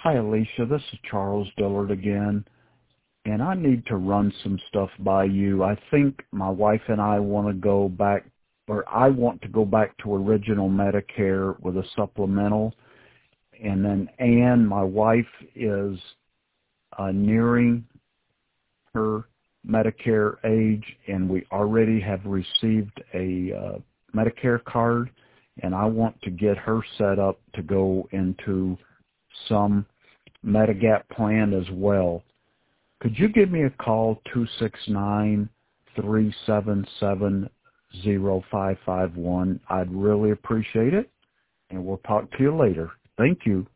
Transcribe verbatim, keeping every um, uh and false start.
Hi, Alicia. This is Charles Dillard again, and I need to run some stuff by you. I think my wife and I want to go back, or I want to go back to original Medicare with a supplemental. And then Ann, my wife, is uh, nearing her Medicare age, and we already have received a uh, Medicare card, and I want to get her set up to go into some Medigap plan as well. Could you give me a call, two six nine, three seven seven, zero five five one? I'd really appreciate it, and we'll talk to you later. Thank you.